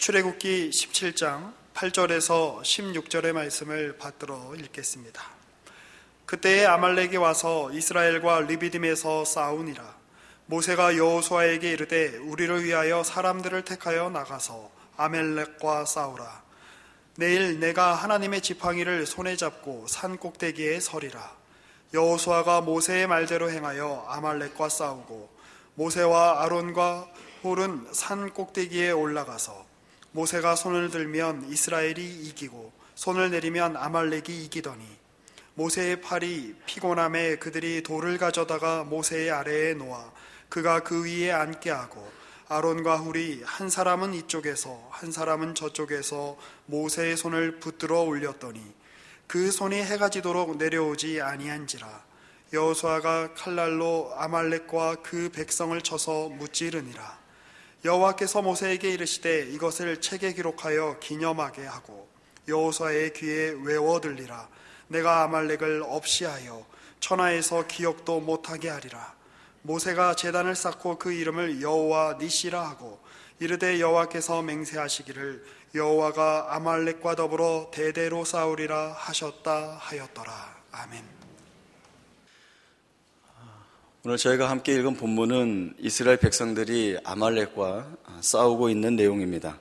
출애굽기 17장 8절에서 16절의 말씀을 받들어 읽겠습니다. 그때에 아말렉이 와서 이스라엘과 르비딤에서 싸우니라. 모세가 여호수아에게 이르되 우리를 위하여 사람들을 택하여 나가서 아말렉과 싸우라. 내일 내가 하나님의 지팡이를 손에 잡고 산 꼭대기에 서리라. 여호수아가 모세의 말대로 행하여 아말렉과 싸우고 모세와 아론과 홀은 산 꼭대기에 올라가서 모세가 손을 들면 이스라엘이 이기고 손을 내리면 아말렉이 이기더니 모세의 팔이 피곤함에 그들이 돌을 가져다가 모세의 아래에 놓아 그가 그 위에 앉게 하고 아론과 훌이 한 사람은 이쪽에서 한 사람은 저쪽에서 모세의 손을 붙들어 올렸더니 그 손이 해가 지도록 내려오지 아니한지라. 여호수아가 칼날로 아말렉과 그 백성을 쳐서 무찌르니라. 여호와께서 모세에게 이르시되 이것을 책에 기록하여 기념하게 하고 여호수아의 귀에 외워 들리라. 내가 아말렉을 없이하여 천하에서 기억도 못하게 하리라. 모세가 제단을 쌓고 그 이름을 여호와 니시라 하고 이르되 여호와께서 맹세하시기를 여호와가 아말렉과 더불어 대대로 싸우리라 하셨다 하였더라. 아멘. 오늘 저희가 함께 읽은 본문은 이스라엘 백성들이 아말렉과 싸우고 있는 내용입니다.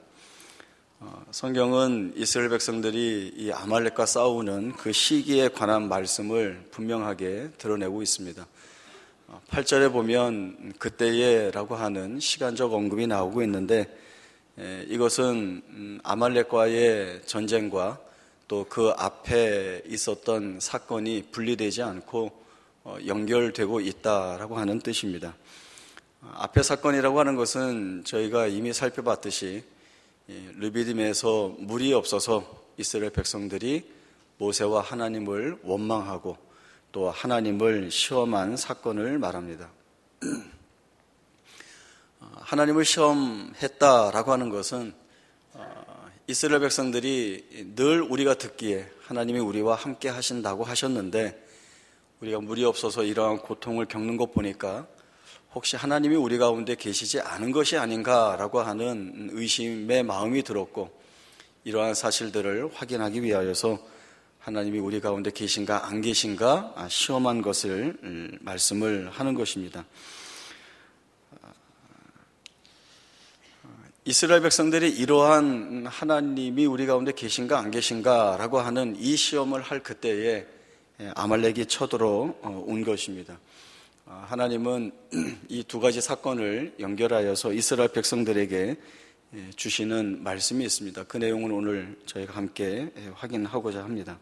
성경은 이스라엘 백성들이 이 아말렉과 싸우는 그 시기에 관한 말씀을 분명하게 드러내고 있습니다. 8절에 보면 그때에라고 하는 시간적 언급이 나오고 있는데 이것은 아말렉과의 전쟁과 또 그 앞에 있었던 사건이 분리되지 않고 연결되고 있다라고 하는 뜻입니다. 앞에 사건이라고 하는 것은 저희가 이미 살펴봤듯이 르비딤에서 물이 없어서 이스라엘 백성들이 모세와 하나님을 원망하고 또 하나님을 시험한 사건을 말합니다. 하나님을 시험했다라고 하는 것은 이스라엘 백성들이 늘 우리가 듣기에 하나님이 우리와 함께 하신다고 하셨는데 우리가 물이 없어서 이러한 고통을 겪는 것 보니까 혹시 하나님이 우리 가운데 계시지 않은 것이 아닌가라고 하는 의심의 마음이 들었고 이러한 사실들을 확인하기 위하여서 하나님이 우리 가운데 계신가 안 계신가 시험한 것을 말씀을 하는 것입니다. 이스라엘 백성들이 이러한 하나님이 우리 가운데 계신가 안 계신가라고 하는 이 시험을 할 그때에 아말렉이 쳐들어 온 것입니다. 하나님은 이 두 가지 사건을 연결하여서 이스라엘 백성들에게 주시는 말씀이 있습니다. 그 내용을 오늘 저희가 함께 확인하고자 합니다.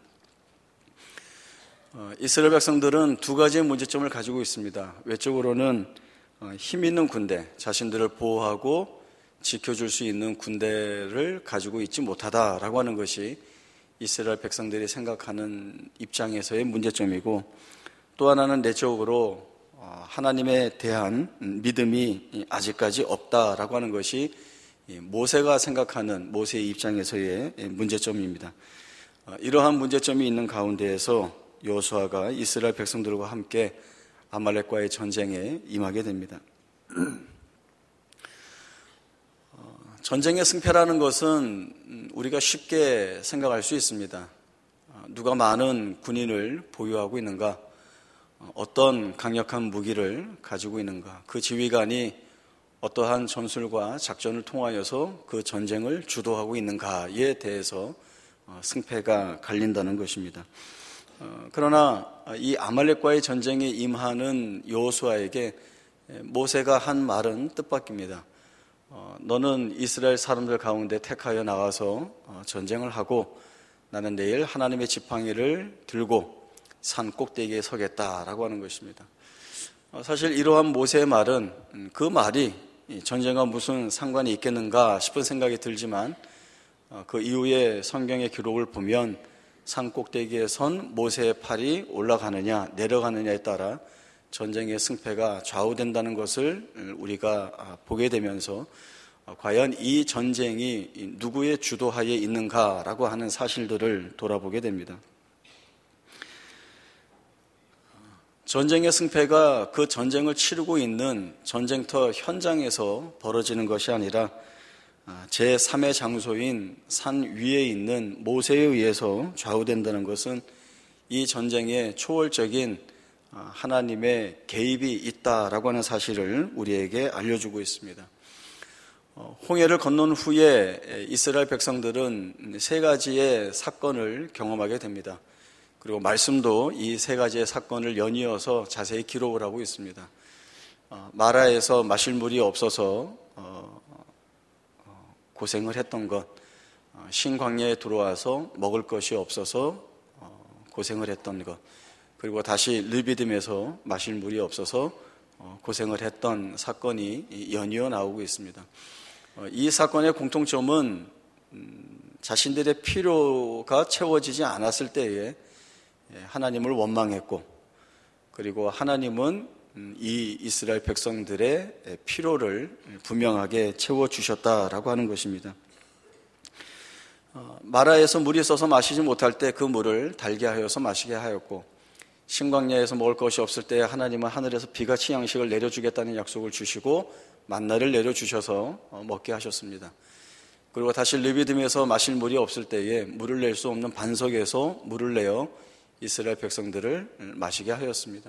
이스라엘 백성들은 두 가지의 문제점을 가지고 있습니다. 외적으로는 힘 있는 군대, 자신들을 보호하고 지켜줄 수 있는 군대를 가지고 있지 못하다라고 하는 것이 이스라엘 백성들이 생각하는 입장에서의 문제점이고 또 하나는 내적으로 하나님에 대한 믿음이 아직까지 없다라고 하는 것이 모세가 생각하는 모세의 입장에서의 문제점입니다. 이러한 문제점이 있는 가운데에서 여호수아가 이스라엘 백성들과 함께 아말렉과의 전쟁에 임하게 됩니다. 전쟁의 승패라는 것은 우리가 쉽게 생각할 수 있습니다. 누가 많은 군인을 보유하고 있는가, 어떤 강력한 무기를 가지고 있는가, 그 지휘관이 어떠한 전술과 작전을 통하여서 그 전쟁을 주도하고 있는가에 대해서 승패가 갈린다는 것입니다. 그러나 이 아말렉과의 전쟁에 임하는 여호수아에게 모세가 한 말은 뜻밖입니다. 너는 이스라엘 사람들 가운데 택하여 나가서 전쟁을 하고 나는 내일 하나님의 지팡이를 들고 산 꼭대기에 서겠다라고 하는 것입니다. 사실 이러한 모세의 말은 그 말이 전쟁과 무슨 상관이 있겠는가 싶은 생각이 들지만 그 이후에 성경의 기록을 보면 산 꼭대기에 선 모세의 팔이 올라가느냐 내려가느냐에 따라 전쟁의 승패가 좌우된다는 것을 우리가 보게 되면서 과연 이 전쟁이 누구의 주도하에 있는가라고 하는 사실들을 돌아보게 됩니다. 전쟁의 승패가 그 전쟁을 치르고 있는 전쟁터 현장에서 벌어지는 것이 아니라 제3의 장소인 산 위에 있는 모세에 의해서 좌우된다는 것은 이 전쟁에 초월적인 하나님의 개입이 있다라고 하는 사실을 우리에게 알려주고 있습니다. 홍해를 건넌 후에 이스라엘 백성들은 세 가지의 사건을 경험하게 됩니다. 그리고 말씀도 이 세 가지의 사건을 연이어서 자세히 기록을 하고 있습니다. 마라에서 마실 물이 없어서 고생을 했던 것, 신광야에 들어와서 먹을 것이 없어서 고생을 했던 것, 그리고 다시 르비딤에서 마실 물이 없어서 고생을 했던 사건이 연이어 나오고 있습니다. 이 사건의 공통점은 자신들의 필요가 채워지지 않았을 때에 하나님을 원망했고, 그리고 하나님은 이 이스라엘 백성들의 필요를 분명하게 채워주셨다라고 하는 것입니다. 마라에서 물이 써서 마시지 못할 때 그 물을 달게 하여서 마시게 하였고, 신광야에서 먹을 것이 없을 때 하나님은 하늘에서 비같이 양식을 내려주겠다는 약속을 주시고 만나를 내려주셔서 먹게 하셨습니다. 그리고 다시 르비딤에서 마실 물이 없을 때에 물을 낼 수 없는 반석에서 물을 내어 이스라엘 백성들을 마시게 하였습니다.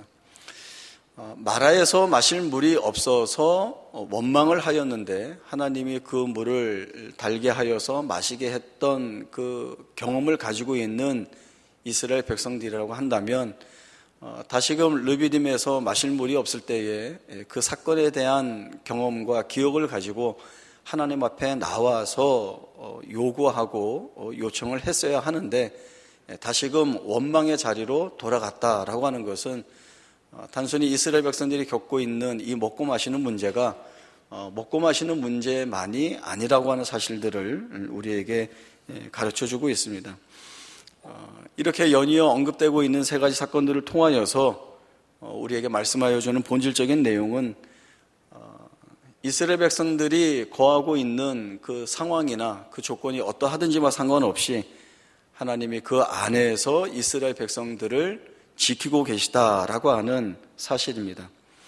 마라에서 마실 물이 없어서 원망을 하였는데 하나님이 그 물을 달게 하여서 마시게 했던 그 경험을 가지고 있는 이스라엘 백성들이라고 한다면, 다시금 르비딤에서 마실 물이 없을 때에 그 사건에 대한 경험과 기억을 가지고 하나님 앞에 나와서 요구하고 요청을 했어야 하는데 다시금 원망의 자리로 돌아갔다라고 하는 것은 단순히 이스라엘 백성들이 겪고 있는 이 먹고 마시는 문제가 먹고 마시는 문제만이 아니라고 하는 사실들을 우리에게 가르쳐주고 있습니다. 이렇게 연이어 언급되고 있는 세 가지 사건들을 통하여서 우리에게 말씀하여 주는 본질적인 내용은 이스라엘 백성들이 거하고 있는 그 상황이나 그 조건이 어떠하든지와 상관없이 하나님이 그 안에서 이스라엘 백성들을 지키고 계시다라고 하는 사실입니다.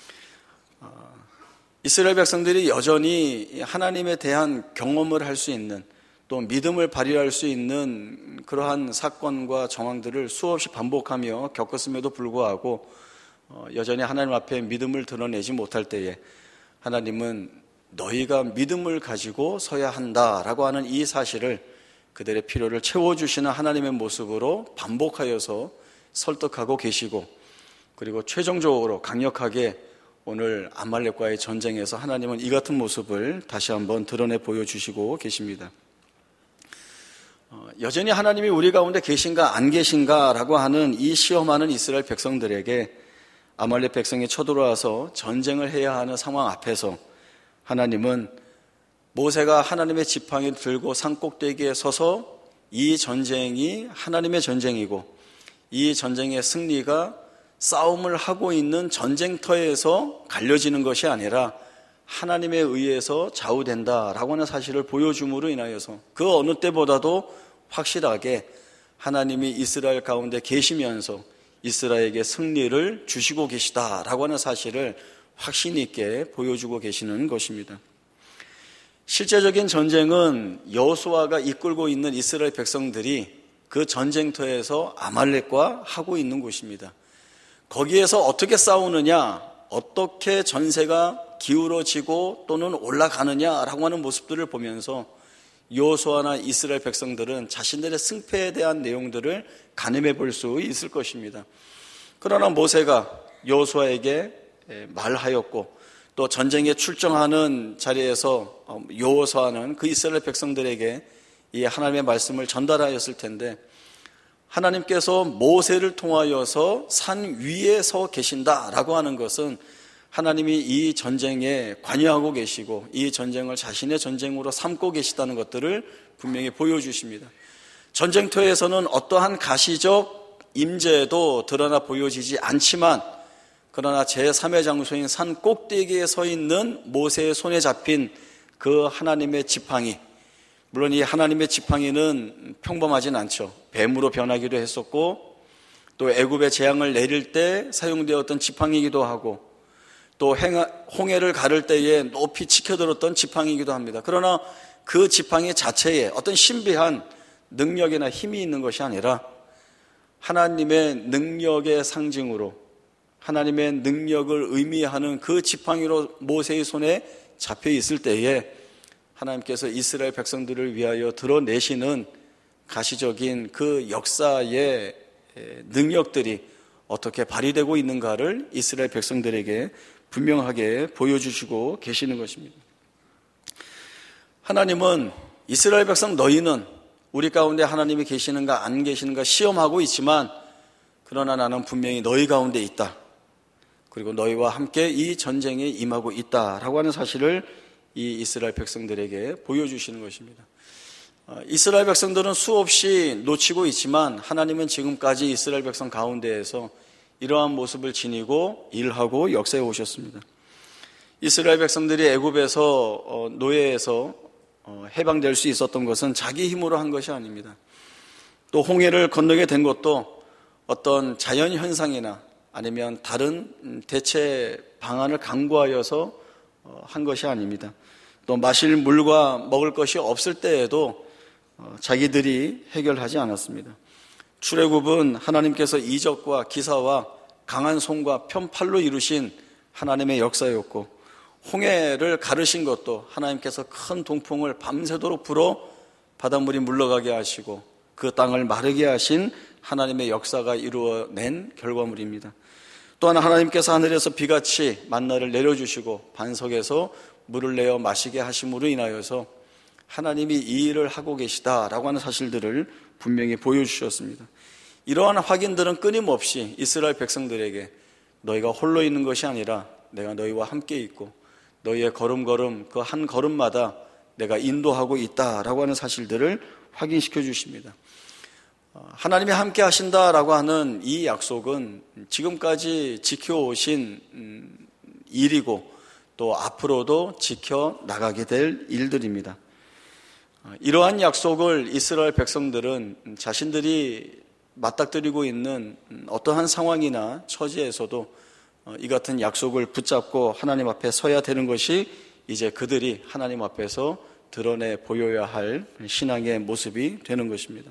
이스라엘 백성들이 여전히 하나님에 대한 경험을 할 수 있는, 또 믿음을 발휘할 수 있는 그러한 사건과 정황들을 수없이 반복하며 겪었음에도 불구하고 여전히 하나님 앞에 믿음을 드러내지 못할 때에 하나님은 너희가 믿음을 가지고 서야 한다라고 하는 이 사실을 그들의 필요를 채워주시는 하나님의 모습으로 반복하여서 설득하고 계시고, 그리고 최종적으로 강력하게 오늘 아말렉과의 전쟁에서 하나님은 이 같은 모습을 다시 한번 드러내 보여주시고 계십니다. 여전히 하나님이 우리 가운데 계신가 안 계신가 라고 하는 이 시험하는 이스라엘 백성들에게 아말렉 백성이 쳐들어와서 전쟁을 해야 하는 상황 앞에서 하나님은 모세가 하나님의 지팡이를 들고 산 꼭대기에 서서 이 전쟁이 하나님의 전쟁이고 이 전쟁의 승리가 싸움을 하고 있는 전쟁터에서 갈려지는 것이 아니라 하나님에 의해서 좌우된다라고 하는 사실을 보여줌으로 인하여서 그 어느 때보다도 확실하게 하나님이 이스라엘 가운데 계시면서 이스라엘에게 승리를 주시고 계시다라고 하는 사실을 확신 있게 보여주고 계시는 것입니다. 실제적인 전쟁은 여호수아가 이끌고 있는 이스라엘 백성들이 그 전쟁터에서 아말렉과 하고 있는 곳입니다. 거기에서 어떻게 싸우느냐, 어떻게 전세가 기울어지고 또는 올라가느냐라고 하는 모습들을 보면서 여호수아나 이스라엘 백성들은 자신들의 승패에 대한 내용들을 가늠해 볼 수 있을 것입니다. 그러나 모세가 여호수아에게 말하였고 또 전쟁에 출정하는 자리에서 여호수아는 그 이스라엘 백성들에게 이 하나님의 말씀을 전달하였을 텐데, 하나님께서 모세를 통하여서 산 위에 서 계신다라고 하는 것은 하나님이 이 전쟁에 관여하고 계시고 이 전쟁을 자신의 전쟁으로 삼고 계시다는 것들을 분명히 보여주십니다. 전쟁터에서는 어떠한 가시적 임재도 드러나 보여지지 않지만, 그러나 제3의 장소인 산 꼭대기에 서 있는 모세의 손에 잡힌 그 하나님의 지팡이, 물론 이 하나님의 지팡이는 평범하진 않죠. 뱀으로 변하기도 했었고, 또 애굽의 재앙을 내릴 때 사용되었던 지팡이기도 하고, 또 홍해를 가를 때에 높이 치켜들었던 지팡이기도 합니다. 그러나 그 지팡이 자체에 어떤 신비한 능력이나 힘이 있는 것이 아니라 하나님의 능력의 상징으로 하나님의 능력을 의미하는 그 지팡이로 모세의 손에 잡혀 있을 때에 하나님께서 이스라엘 백성들을 위하여 드러내시는 가시적인 그 역사의 능력들이 어떻게 발휘되고 있는가를 이스라엘 백성들에게 분명하게 보여주시고 계시는 것입니다. 하나님은 이스라엘 백성 너희는 우리 가운데 하나님이 계시는가 안 계시는가 시험하고 있지만 그러나 나는 분명히 너희 가운데 있다. 그리고 너희와 함께 이 전쟁에 임하고 있다라고 하는 사실을 이 이스라엘 백성들에게 보여주시는 것입니다. 이스라엘 백성들은 수없이 놓치고 있지만 하나님은 지금까지 이스라엘 백성 가운데에서 이러한 모습을 지니고 일하고 역사해 오셨습니다. 이스라엘 백성들이 애굽에서 노예에서 해방될 수 있었던 것은 자기 힘으로 한 것이 아닙니다. 또 홍해를 건너게 된 것도 어떤 자연현상이나 아니면 다른 대체 방안을 강구하여서 한 것이 아닙니다. 또 마실 물과 먹을 것이 없을 때에도 자기들이 해결하지 않았습니다. 출애굽은 하나님께서 이적과 기사와 강한 손과 편팔로 이루신 하나님의 역사였고, 홍해를 가르신 것도 하나님께서 큰 동풍을 밤새도록 불어 바닷물이 물러가게 하시고 그 땅을 마르게 하신 하나님의 역사가 이루어낸 결과물입니다. 또한 하나님께서 하늘에서 비같이 만나를 내려주시고 반석에서 물을 내어 마시게 하심으로 인하여서 하나님이 이 일을 하고 계시다라고 하는 사실들을 분명히 보여주셨습니다. 이러한 확인들은 끊임없이 이스라엘 백성들에게 너희가 홀로 있는 것이 아니라 내가 너희와 함께 있고 너희의 걸음걸음 그 한 걸음마다 내가 인도하고 있다라고 하는 사실들을 확인시켜 주십니다. 하나님이 함께 하신다라고 하는 이 약속은 지금까지 지켜오신 일이고 또 앞으로도 지켜나가게 될 일들입니다. 이러한 약속을 이스라엘 백성들은 자신들이 맞닥뜨리고 있는 어떠한 상황이나 처지에서도 이 같은 약속을 붙잡고 하나님 앞에 서야 되는 것이 이제 그들이 하나님 앞에서 드러내 보여야 할 신앙의 모습이 되는 것입니다.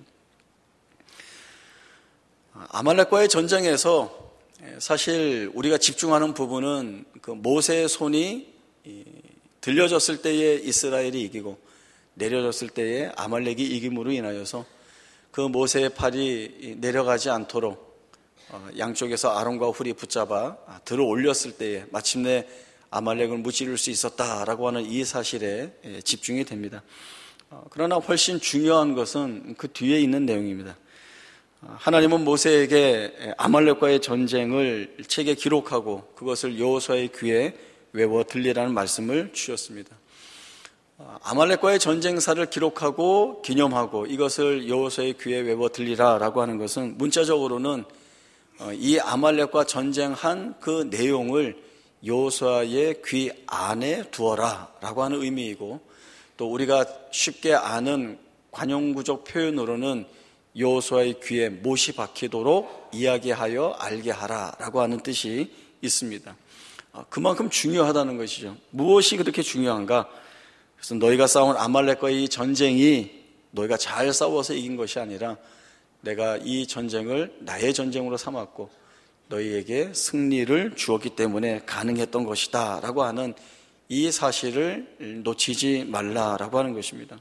아말렉과의 전쟁에서 사실 우리가 집중하는 부분은 그 모세의 손이 들려졌을 때에 이스라엘이 이기고 내려졌을 때에 아말렉이 이김으로 인하여서 그 모세의 팔이 내려가지 않도록 양쪽에서 아론과 훌이 붙잡아 들어 올렸을 때에 마침내 아말렉을 무찌를 수 있었다라고 하는 이 사실에 집중이 됩니다. 그러나 훨씬 중요한 것은 그 뒤에 있는 내용입니다. 하나님은 모세에게 아말렉과의 전쟁을 책에 기록하고 그것을 여호수아의 귀에 외워 들리라는 말씀을 주셨습니다. 아말렉과의 전쟁사를 기록하고 기념하고 이것을 여호수아의 귀에 외워 들리라라고 하는 것은 문자적으로는 이 아말렉과 전쟁한 그 내용을 여호수아의 귀 안에 두어라라고 하는 의미이고, 또 우리가 쉽게 아는 관용구적 표현으로는 여호수아의 귀에 못이 박히도록 이야기하여 알게 하라라고 하는 뜻이 있습니다. 그만큼 중요하다는 것이죠. 무엇이 그렇게 중요한가? 그래서 너희가 싸운 아말렉과의 이 전쟁이 너희가 잘 싸워서 이긴 것이 아니라 내가 이 전쟁을 나의 전쟁으로 삼았고 너희에게 승리를 주었기 때문에 가능했던 것이다 라고 하는 이 사실을 놓치지 말라라고 하는 것입니다.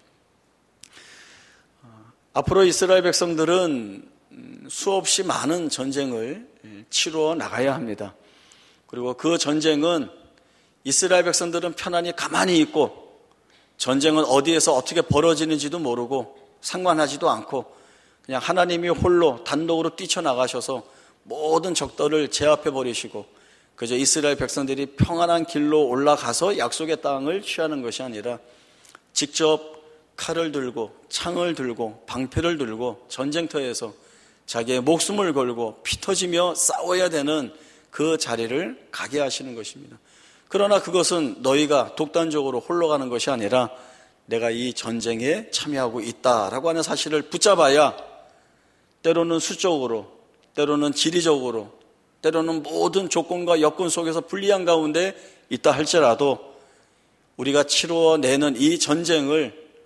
앞으로 이스라엘 백성들은 수없이 많은 전쟁을 치루어 나가야 합니다. 그리고 그 전쟁은 이스라엘 백성들은 편안히 가만히 있고 전쟁은 어디에서 어떻게 벌어지는지도 모르고 상관하지도 않고 그냥 하나님이 홀로 단독으로 뛰쳐나가셔서 모든 적들을 제압해 버리시고 그저 이스라엘 백성들이 평안한 길로 올라가서 약속의 땅을 취하는 것이 아니라 직접 칼을 들고 창을 들고 방패를 들고 전쟁터에서 자기의 목숨을 걸고 피 터지며 싸워야 되는 그 자리를 가게 하시는 것입니다. 그러나 그것은 너희가 독단적으로 홀로 가는 것이 아니라 내가 이 전쟁에 참여하고 있다라고 하는 사실을 붙잡아야 때로는 수적으로, 때로는 지리적으로, 때로는 모든 조건과 여건 속에서 불리한 가운데 있다 할지라도 우리가 치루어내는 이 전쟁을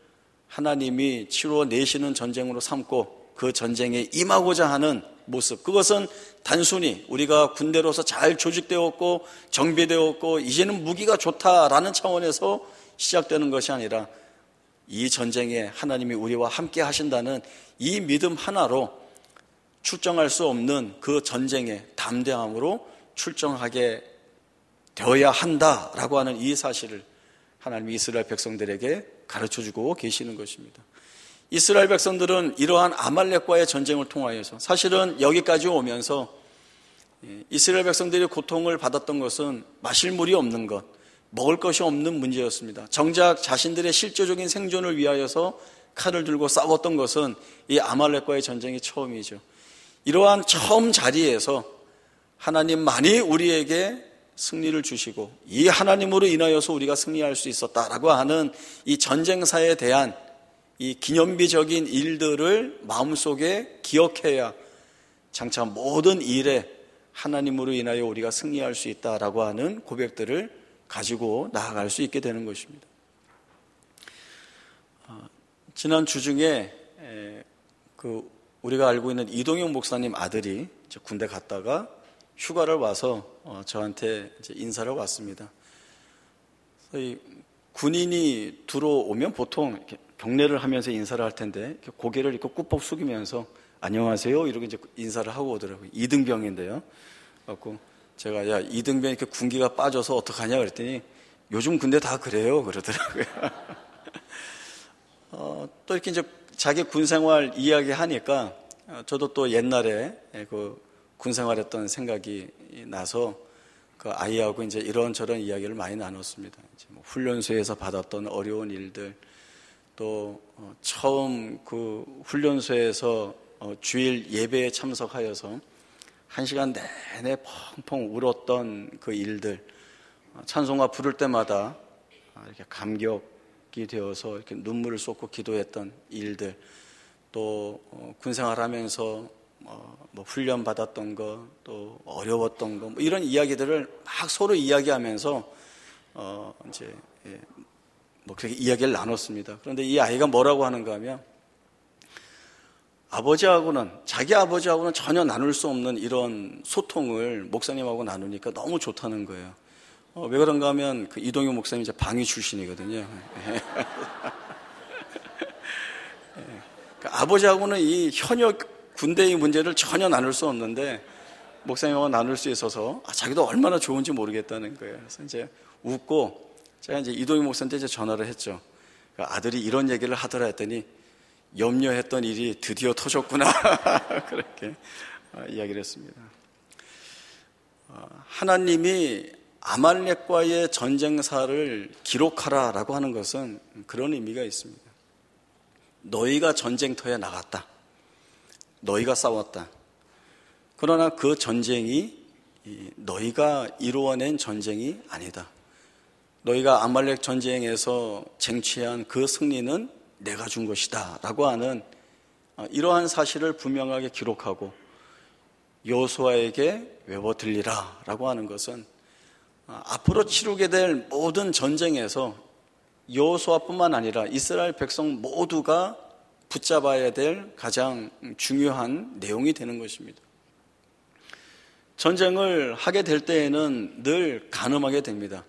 하나님이 치루어내시는 전쟁으로 삼고 그 전쟁에 임하고자 하는 모습, 그것은 단순히 우리가 군대로서 잘 조직되었고 정비되었고 이제는 무기가 좋다라는 차원에서 시작되는 것이 아니라 이 전쟁에 하나님이 우리와 함께 하신다는 이 믿음 하나로 출정할 수 없는 그 전쟁에 담대함으로 출정하게 되어야 한다라고 하는 이 사실을 하나님이 이스라엘 백성들에게 가르쳐주고 계시는 것입니다. 이스라엘 백성들은 이러한 아말렉과의 전쟁을 통하여서 사실은 여기까지 오면서 이스라엘 백성들이 고통을 받았던 것은 마실 물이 없는 것, 먹을 것이 없는 문제였습니다. 정작 자신들의 실제적인 생존을 위하여서 칼을 들고 싸웠던 것은 이 아말렉과의 전쟁이 처음이죠. 이러한 처음 자리에서 하나님만이 우리에게 승리를 주시고 이 하나님으로 인하여서 우리가 승리할 수 있었다라고 하는 이 전쟁사에 대한 이 기념비적인 일들을 마음속에 기억해야 장차 모든 일에 하나님으로 인하여 우리가 승리할 수 있다라고 하는 고백들을 가지고 나아갈 수 있게 되는 것입니다. 지난 주 중에 우리가 알고 있는 이동영 목사님 아들이 군대 갔다가 휴가를 와서 저한테 이제 인사를 왔습니다. 군인이 들어오면 보통 이렇게 경례를 하면서 인사를 할 텐데 이렇게 고개를 이렇게 꾹꾹 숙이면서 안녕하세요 이렇게 이제 인사를 하고 오더라고요. 이등병인데요. 그래갖고 제가 야 이등병 이렇게 군기가 빠져서 어떡하냐 그랬더니 요즘 군대 다 그래요 그러더라고요. 또 이렇게 이제 자기 군생활 이야기하니까 저도 또 옛날에 그 군생활했던 생각이 나서 그 아이하고 이제 이런저런 이야기를 많이 나눴습니다. 이제 뭐 훈련소에서 받았던 어려운 일들, 또 처음 그 훈련소에서 주일 예배에 참석하여서 1시간 내내 펑펑 울었던 그 일들, 찬송가 부를 때마다 이렇게 감격이 되어서 이렇게 눈물을 쏟고 기도했던 일들, 또 군생활하면서 뭐 훈련 받았던 거, 또 어려웠던 거, 뭐 이런 이야기들을 막 서로 이야기하면서 이제 뭐 그렇게 이야기를 나눴습니다. 그런데 이 아이가 뭐라고 하는가 하면 자기 아버지하고는 전혀 나눌 수 없는 이런 소통을 목사님하고 나누니까 너무 좋다는 거예요. 왜 그런가 하면 그 이동영 목사님 이제 방위 출신이거든요. 그러니까 아버지하고는 이 현역 군대의 문제를 전혀 나눌 수 없는데 목사님하고 나눌 수 있어서 자기도 얼마나 좋은지 모르겠다는 거예요. 그래서 이제 웃고 제가 이제 이동희 목사한테 이제 전화를 했죠. 아들이 이런 얘기를 하더라 했더니 염려했던 일이 드디어 터졌구나. 그렇게 이야기를 했습니다. 하나님이 아말렉과의 전쟁사를 기록하라라고 하는 것은 그런 의미가 있습니다. 너희가 전쟁터에 나갔다. 너희가 싸웠다. 그러나 그 전쟁이 너희가 이루어낸 전쟁이 아니다. 너희가 아말렉 전쟁에서 쟁취한 그 승리는 내가 준 것이다 라고 하는 이러한 사실을 분명하게 기록하고 여호수아에게 외워 들리라 라고 하는 것은 앞으로 치르게 될 모든 전쟁에서 여호수아뿐만 아니라 이스라엘 백성 모두가 붙잡아야 될 가장 중요한 내용이 되는 것입니다. 전쟁을 하게 될 때에는 늘 가늠하게 됩니다.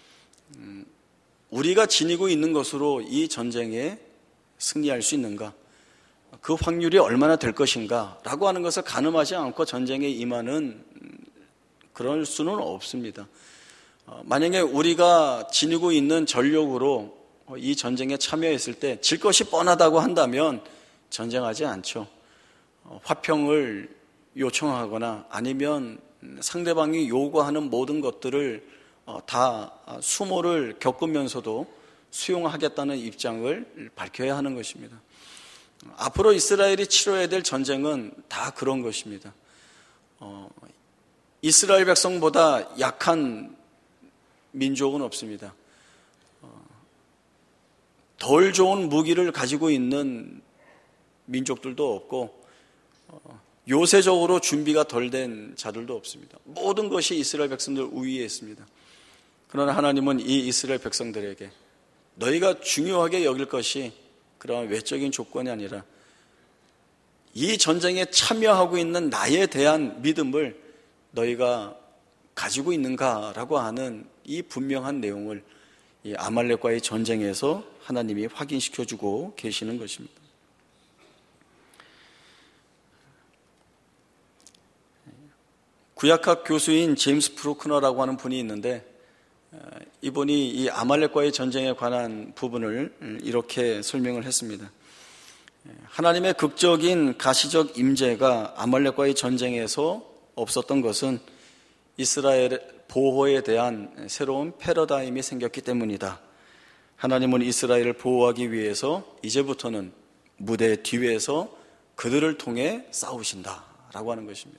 우리가 지니고 있는 것으로 이 전쟁에 승리할 수 있는가? 그 확률이 얼마나 될 것인가? 라고 하는 것을 가늠하지 않고 전쟁에 임하는 그럴 수는 없습니다. 만약에 우리가 지니고 있는 전력으로 이 전쟁에 참여했을 때 질 것이 뻔하다고 한다면 전쟁하지 않죠. 화평을 요청하거나 아니면 상대방이 요구하는 모든 것들을 다 수모를 겪으면서도 수용하겠다는 입장을 밝혀야 하는 것입니다. 앞으로 이스라엘이 치러야 될 전쟁은 다 그런 것입니다. 이스라엘 백성보다 약한 민족은 없습니다. 덜 좋은 무기를 가지고 있는 민족들도 없고 요새적으로 준비가 덜 된 자들도 없습니다. 모든 것이 이스라엘 백성들 우위에 있습니다. 그러나 하나님은 이 이스라엘 백성들에게 너희가 중요하게 여길 것이 그런 외적인 조건이 아니라 이 전쟁에 참여하고 있는 나에 대한 믿음을 너희가 가지고 있는가라고 하는 이 분명한 내용을 이 아말렉과의 전쟁에서 하나님이 확인시켜주고 계시는 것입니다. 구약학 교수인 제임스 프루크너라고 하는 분이 있는데 이분이 이 아말렉과의 전쟁에 관한 부분을 이렇게 설명을 했습니다. 하나님의 극적인 가시적 임재가 아말렉과의 전쟁에서 없었던 것은 이스라엘 보호에 대한 새로운 패러다임이 생겼기 때문이다. 하나님은 이스라엘을 보호하기 위해서 이제부터는 무대 뒤에서 그들을 통해 싸우신다라고 하는 것입니다.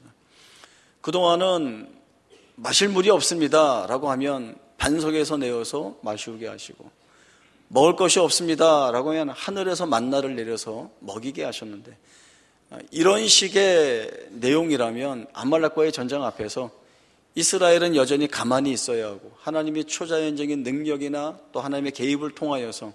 그동안은 마실 물이 없습니다 라고 하면 반석에서 내어서 마시게 하시고, 먹을 것이 없습니다 라고 하면 하늘에서 만나를 내려서 먹이게 하셨는데, 이런 식의 내용이라면 아말렉과의 전쟁 앞에서 이스라엘은 여전히 가만히 있어야 하고, 하나님이 초자연적인 능력이나 또 하나님의 개입을 통하여서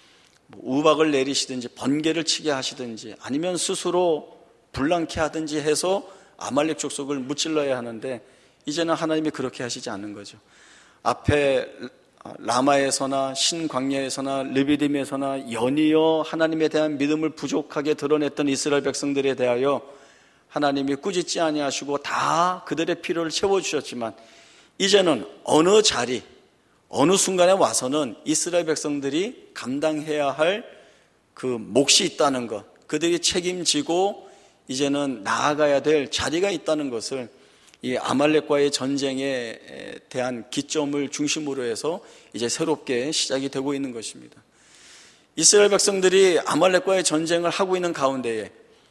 우박을 내리시든지 번개를 치게 하시든지 아니면 스스로 불난케 하든지 해서 아말렉 족속을 무찔러야 하는데, 이제는 하나님이 그렇게 하시지 않는 거죠. 앞에 라마에서나 신광야에서나 르비딤에서나 연이어 하나님에 대한 믿음을 부족하게 드러냈던 이스라엘 백성들에 대하여 하나님이 꾸짖지 아니하시고 다 그들의 필요를 채워주셨지만, 이제는 어느 자리 어느 순간에 와서는 이스라엘 백성들이 감당해야 할 그 몫이 있다는 것, 그들이 책임지고 이제는 나아가야 될 자리가 있다는 것을 이 아말렉과의 전쟁에 대한 기점을 중심으로 해서 이제 새롭게 시작이 되고 있는 것입니다. 이스라엘 백성들이 아말렉과의 전쟁을 하고 있는 가운데에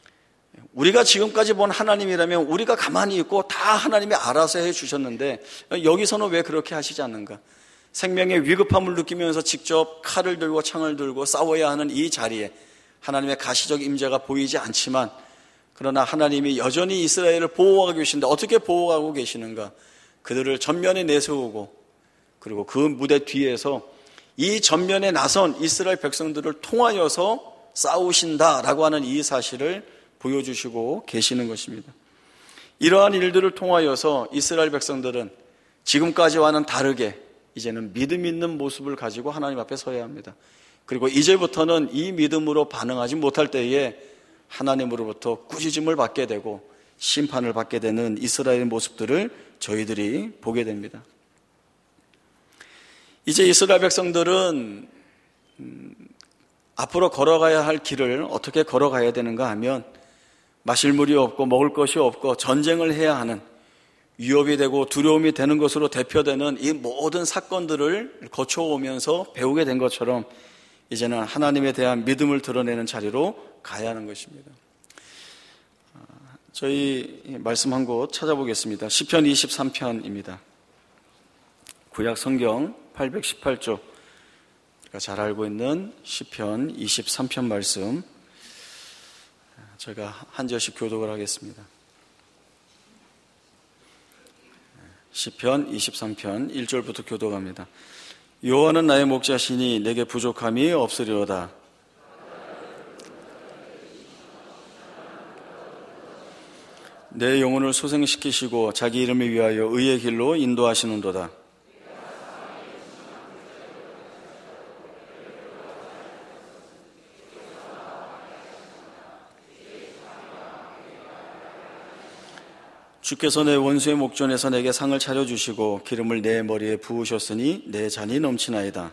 우리가 지금까지 본 하나님이라면 우리가 가만히 있고 다 하나님이 알아서 해주셨는데, 여기서는 왜 그렇게 하시지 않는가? 생명의 위급함을 느끼면서 직접 칼을 들고 창을 들고 싸워야 하는 이 자리에 하나님의 가시적 임재가 보이지 않지만, 그러나 하나님이 여전히 이스라엘을 보호하고 계신데 어떻게 보호하고 계시는가? 그들을 전면에 내세우고, 그리고 그 무대 뒤에서 이 전면에 나선 이스라엘 백성들을 통하여서 싸우신다라고 하는 이 사실을 보여주시고 계시는 것입니다. 이러한 일들을 통하여서 이스라엘 백성들은 지금까지와는 다르게 이제는 믿음 있는 모습을 가지고 하나님 앞에 서야 합니다. 그리고 이제부터는 이 믿음으로 반응하지 못할 때에 하나님으로부터 꾸짖음을 받게 되고 심판을 받게 되는 이스라엘의 모습들을 저희들이 보게 됩니다. 이제 이스라엘 백성들은 앞으로 걸어가야 할 길을 어떻게 걸어가야 되는가 하면, 마실 물이 없고 먹을 것이 없고 전쟁을 해야 하는, 위협이 되고 두려움이 되는 것으로 대표되는 이 모든 사건들을 거쳐오면서 배우게 된 것처럼 이제는 하나님에 대한 믿음을 드러내는 자리로 가야 하는 것입니다. 저희 말씀 한 곳 찾아보겠습니다. 시편 23편입니다. 구약 성경 818쪽, 제가 잘 알고 있는 시편 23편 말씀, 제가 한 절씩 교독을 하겠습니다. 시편 23편 1절부터 교독합니다. 여호와는 나의 목자시니 내게 부족함이 없으리로다. 내 영혼을 소생시키시고 자기 이름을 위하여 의의 길로 인도하시는도다. 주께서 내 원수의 목전에서 내게 상을 차려주시고 기름을 내 머리에 부으셨으니 내 잔이 넘치나이다.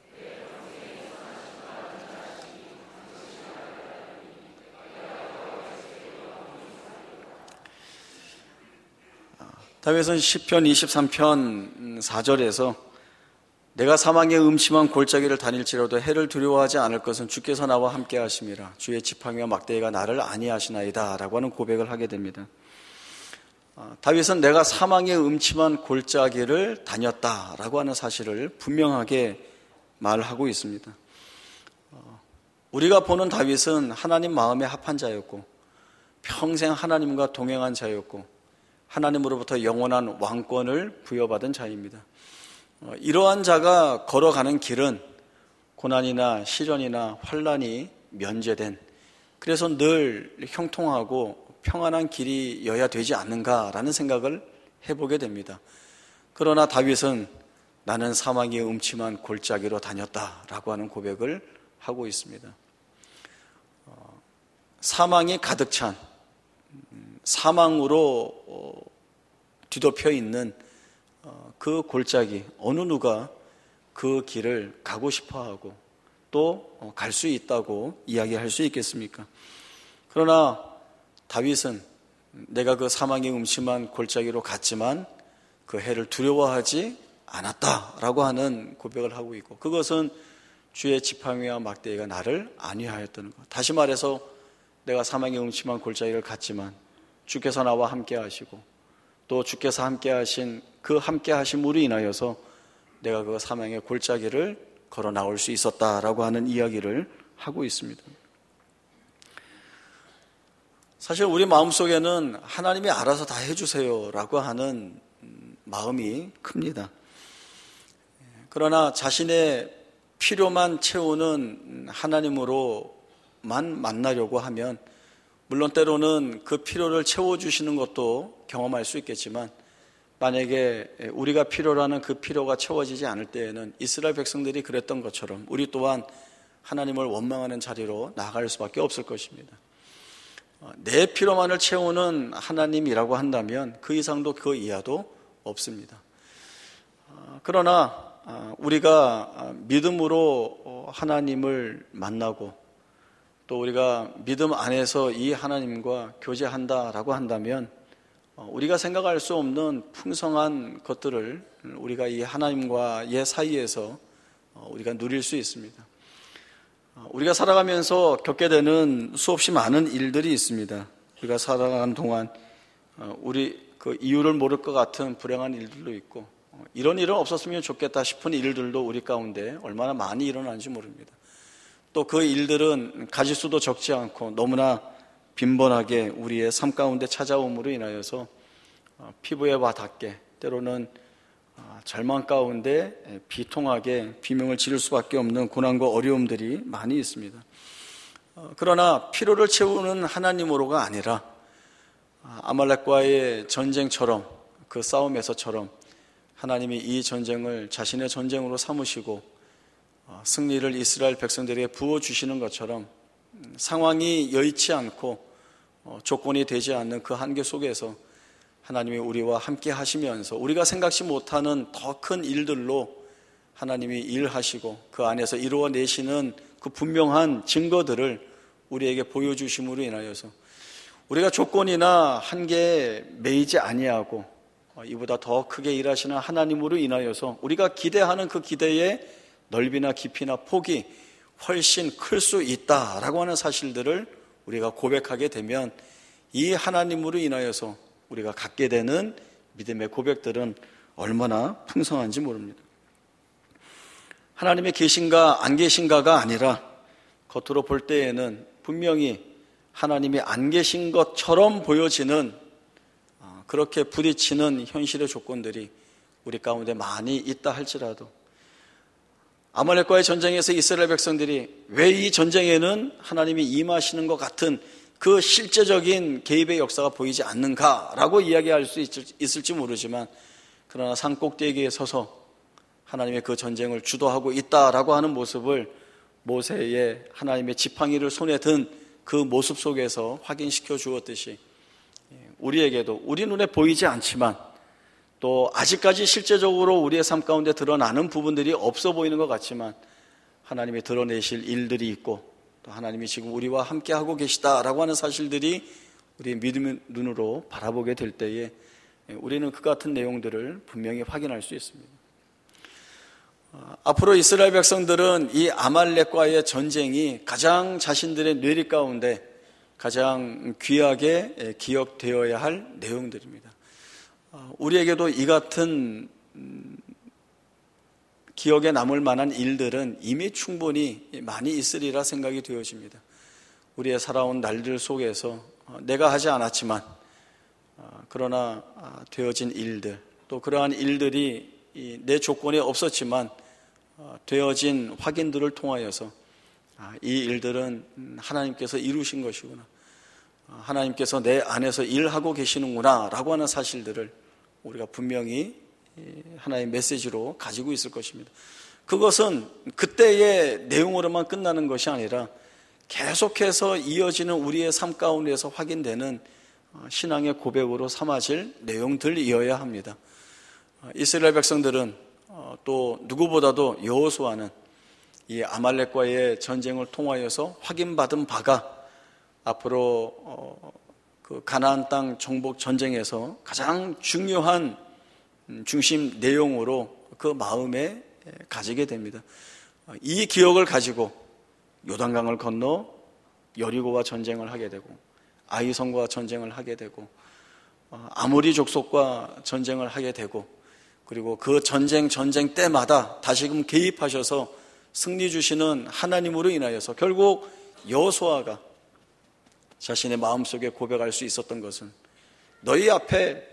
다윗은 시편 23편 4절에서 내가 사망의 음침한 골짜기를 다닐지라도 해를 두려워하지 않을 것은 주께서 나와 함께 하심이라. 주의 지팡이와 막대기가 나를 안위하시나이다 라고 하는 고백을 하게 됩니다. 다윗은 내가 사망의 음침한 골짜기를 다녔다라고 하는 사실을 분명하게 말하고 있습니다. 우리가 보는 다윗은 하나님 마음에 합한 자였고 평생 하나님과 동행한 자였고 하나님으로부터 영원한 왕권을 부여받은 자입니다. 이러한 자가 걸어가는 길은 고난이나 시련이나 환난이 면제된, 그래서 늘 형통하고 평안한 길이여야 되지 않는가라는 생각을 해보게 됩니다. 그러나 다윗은 나는 사망의 음침한 골짜기로 다녔다라고 하는 고백을 하고 있습니다. 사망이 가득 찬, 사망으로 뒤덮여 있는 그 골짜기, 어느 누가 그 길을 가고 싶어하고 또 갈 수 있다고 이야기할 수 있겠습니까? 그러나 다윗은 내가 그 사망의 음침한 골짜기로 갔지만 그 해를 두려워하지 않았다라고 하는 고백을 하고 있고, 그것은 주의 지팡이와 막대기가 나를 안위하였다는 것. 다시 말해서 내가 사망의 음침한 골짜기를 갔지만 주께서 나와 함께 하시고 또 주께서 함께 하신 그 함께 하심으로 인하여서 내가 그 사망의 골짜기를 걸어 나올 수 있었다라고 하는 이야기를 하고 있습니다. 사실 우리 마음속에는 하나님이 알아서 다 해주세요라고 하는 마음이 큽니다. 그러나 자신의 필요만 채우는 하나님으로만 만나려고 하면, 물론 때로는 그 필요를 채워주시는 것도 경험할 수 있겠지만, 만약에 우리가 필요로 하는 그 필요가 채워지지 않을 때에는 이스라엘 백성들이 그랬던 것처럼 우리 또한 하나님을 원망하는 자리로 나아갈 수밖에 없을 것입니다. 내 필요만을 채우는 하나님이라고 한다면 그 이상도 그 이하도 없습니다. 그러나 우리가 믿음으로 하나님을 만나고 또 우리가 믿음 안에서 이 하나님과 교제한다라고 한다면 우리가 생각할 수 없는 풍성한 것들을 우리가 이 하나님과의 사이에서 우리가 누릴 수 있습니다. 우리가 살아가면서 겪게 되는 수없이 많은 일들이 있습니다. 우리가 살아가는 동안 우리 그 이유를 모를 것 같은 불행한 일들도 있고, 이런 일은 없었으면 좋겠다 싶은 일들도 우리 가운데 얼마나 많이 일어나는지 모릅니다. 또 그 일들은 가지수도 적지 않고 너무나 빈번하게 우리의 삶 가운데 찾아옴으로 인하여서 피부에 와 닿게, 때로는 절망 가운데 비통하게 비명을 지를 수밖에 없는 고난과 어려움들이 많이 있습니다. 그러나 필요를 채우는 하나님으로가 아니라 아말렉과의 전쟁처럼, 그 싸움에서처럼 하나님이 이 전쟁을 자신의 전쟁으로 삼으시고 승리를 이스라엘 백성들에게 부어주시는 것처럼 상황이 여의치 않고 조건이 되지 않는 그 한계 속에서 하나님이 우리와 함께 하시면서 우리가 생각지 못하는 더 큰 일들로 하나님이 일하시고 그 안에서 이루어내시는 그 분명한 증거들을 우리에게 보여주심으로 인하여서 우리가 조건이나 한계에 매이지 아니하고 이보다 더 크게 일하시는 하나님으로 인하여서 우리가 기대하는 그 기대의 넓이나 깊이나 폭이 훨씬 클 수 있다라고 하는 사실들을 우리가 고백하게 되면 이 하나님으로 인하여서 우리가 갖게 되는 믿음의 고백들은 얼마나 풍성한지 모릅니다. 하나님의 계신가 안 계신가가 아니라 겉으로 볼 때에는 분명히 하나님이 안 계신 것처럼 보여지는 그렇게 부딪히는 현실의 조건들이 우리 가운데 많이 있다 할지라도 아말렉과의 전쟁에서 이스라엘 백성들이 왜 이 전쟁에는 하나님이 임하시는 것 같은 그 실제적인 개입의 역사가 보이지 않는가라고 이야기할 수 있을지 모르지만, 그러나 산 꼭대기에 서서 하나님의 그 전쟁을 주도하고 있다라고 하는 모습을 모세의 하나님의 지팡이를 손에 든 그 모습 속에서 확인시켜 주었듯이 우리에게도 우리 눈에 보이지 않지만 또 아직까지 실제적으로 우리의 삶 가운데 드러나는 부분들이 없어 보이는 것 같지만 하나님이 드러내실 일들이 있고 또 하나님이 지금 우리와 함께하고 계시다라고 하는 사실들이 우리의 믿음의 눈으로 바라보게 될 때에 우리는 그 같은 내용들을 분명히 확인할 수 있습니다. 앞으로 이스라엘 백성들은 이 아말렉과의 전쟁이 가장 자신들의 뇌리 가운데 가장 귀하게 기억되어야 할 내용들입니다. 우리에게도 이 같은 기억에 남을 만한 일들은 이미 충분히 많이 있으리라 생각이 되어집니다. 우리의 살아온 날들 속에서 내가 하지 않았지만 그러나 되어진 일들, 또 그러한 일들이 내 조건에 없었지만 되어진 확인들을 통하여서 이 일들은 하나님께서 이루신 것이구나, 하나님께서 내 안에서 일하고 계시는구나 라고 하는 사실들을 우리가 분명히 하나의 메시지로 가지고 있을 것입니다. 그것은 그때의 내용으로만 끝나는 것이 아니라 계속해서 이어지는 우리의 삶 가운데서 확인되는 신앙의 고백으로 삼아질 내용들이어야 합니다. 이스라엘 백성들은 또 누구보다도 여호수아는 이 아말렉과의 전쟁을 통하여서 확인받은 바가 앞으로 그 가나안 땅 정복 전쟁에서 가장 중요한 중심 내용으로 그 마음에 가지게 됩니다. 이 기억을 가지고 요단강을 건너 여리고와 전쟁을 하게 되고 아이성과 전쟁을 하게 되고 아모리 족속과 전쟁을 하게 되고, 그리고 그 전쟁 때마다 다시금 개입하셔서 승리 주시는 하나님으로 인하여서 결국 여호수아가 자신의 마음속에 고백할 수 있었던 것은, 너희 앞에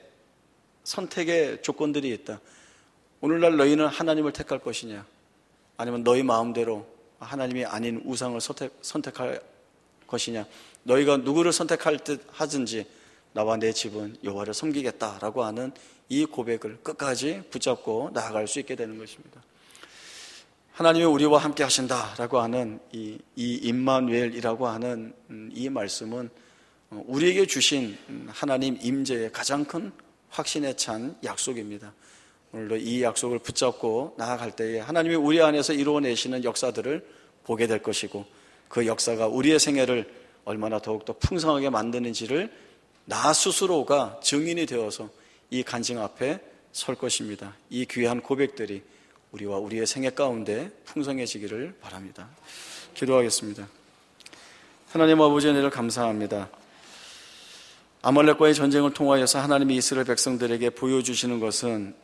선택의 조건들이 있다. 오늘날 너희는 하나님을 택할 것이냐, 아니면 너희 마음대로 하나님이 아닌 우상을 선택할 것이냐, 너희가 누구를 선택할 듯 하든지 나와 내 집은 여호와를 섬기겠다라고 하는 이 고백을 끝까지 붙잡고 나아갈 수 있게 되는 것입니다. 하나님이 우리와 함께 하신다라고 하는 이 임마누엘이라고 하는 이 말씀은 우리에게 주신 하나님 임재의 가장 큰 확신에 찬 약속입니다. 오늘도 이 약속을 붙잡고 나아갈 때에 하나님이 우리 안에서 이루어내시는 역사들을 보게 될 것이고, 그 역사가 우리의 생애를 얼마나 더욱더 풍성하게 만드는지를 나 스스로가 증인이 되어서 이 간증 앞에 설 것입니다. 이 귀한 고백들이 우리와 우리의 생애 가운데 풍성해지기를 바랍니다. 기도하겠습니다. 하나님 아버지 은혜를 감사합니다. 아말렉과의 전쟁을 통하여서 하나님이 이스라엘 백성들에게 보여주시는 것은,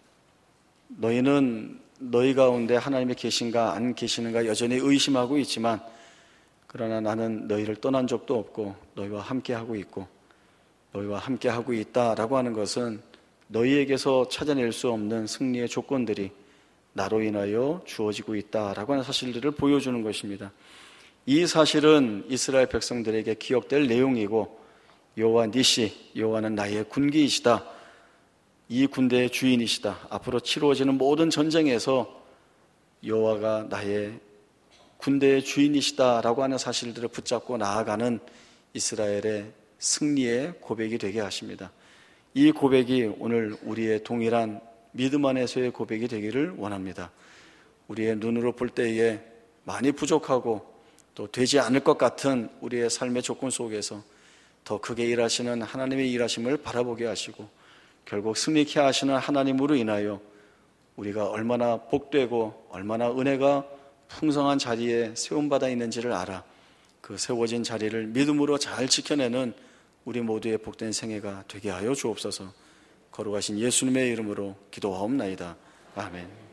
너희는 너희 가운데 하나님이 계신가 안 계시는가 여전히 의심하고 있지만, 그러나 나는 너희를 떠난 적도 없고 너희와 함께하고 있고 너희와 함께하고 있다라고 하는 것은 너희에게서 찾아낼 수 없는 승리의 조건들이 나로 인하여 주어지고 있다라고 하는 사실들을 보여주는 것입니다. 이 사실은 이스라엘 백성들에게 기억될 내용이고, 여호와 니시, 여호와는 나의 군기이시다, 이 군대의 주인이시다, 앞으로 치루어지는 모든 전쟁에서 여호와가 나의 군대의 주인이시다라고 하는 사실들을 붙잡고 나아가는 이스라엘의 승리의 고백이 되게 하십니다. 이 고백이 오늘 우리의 동일한 믿음 안에서의 고백이 되기를 원합니다. 우리의 눈으로 볼 때에 많이 부족하고 또 되지 않을 것 같은 우리의 삶의 조건 속에서 더 크게 일하시는 하나님의 일하심을 바라보게 하시고, 결국 승리케 하시는 하나님으로 인하여 우리가 얼마나 복되고 얼마나 은혜가 풍성한 자리에 세움받아 있는지를 알아 그 세워진 자리를 믿음으로 잘 지켜내는 우리 모두의 복된 생애가 되게 하여 주옵소서. 거룩하신 예수님의 이름으로 기도하옵나이다. 아멘.